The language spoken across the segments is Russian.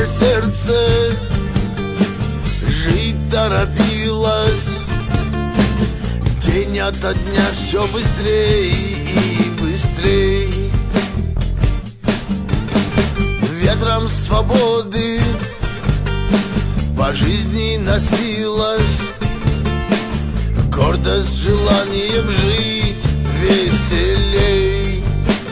братское сердце жить торопилось. День ото дня все быстрей и быстрей. Ветром свободы по жизни носилась гордость желанием жить веселей.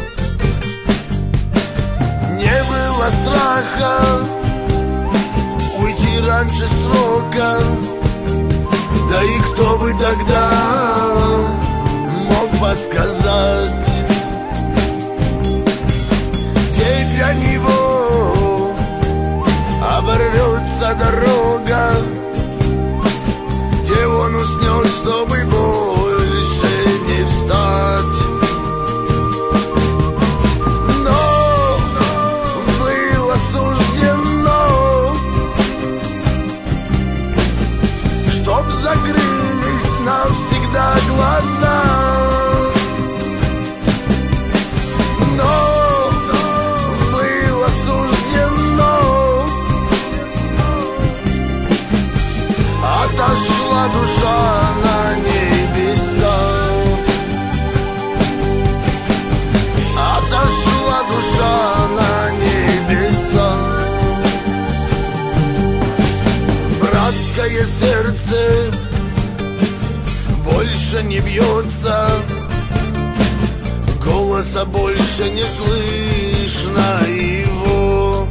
Не было страха уйти раньше срока, да и кто бы тогда мог подсказать, где для него оборвется дорога, где он уснет, чтобы больше не встать. Но было суждено, чтоб закрылись навсегда глаза. Но было суждено, отошла душа на небеса. Отошла душа на небеса. Братское сердце больше не бьется, голоса больше не слышно его.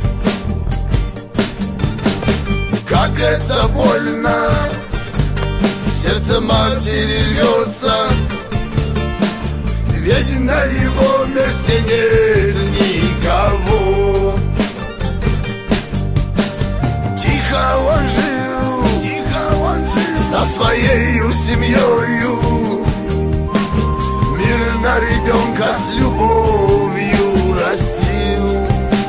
Как это больно, сердце матери рвется, ведь на его месте нет никого. Тихо он жил со своей семьёю, мирно ребенка с любовью растил.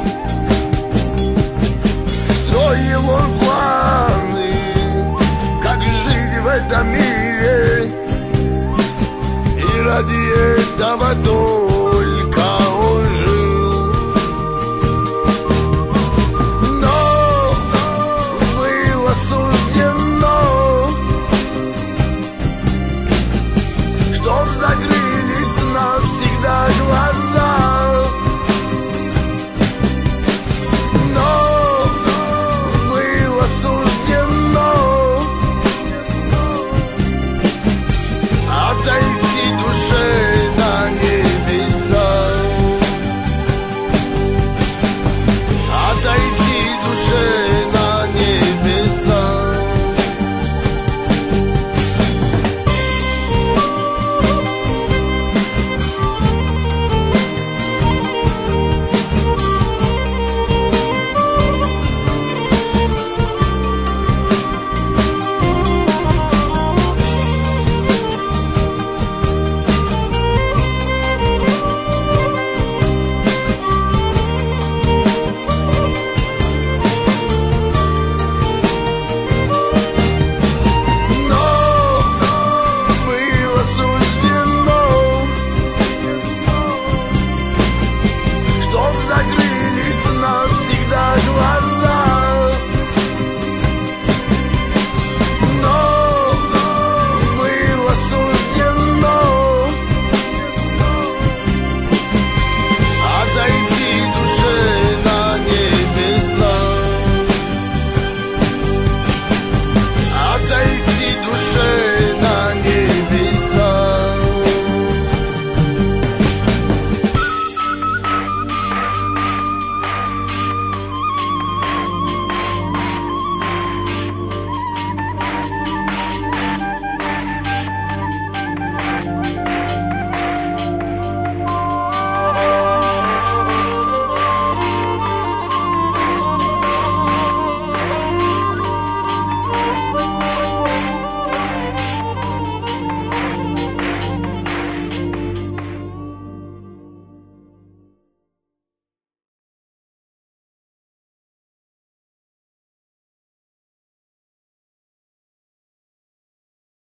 Строил он планы, как жить в этом мире, и ради этого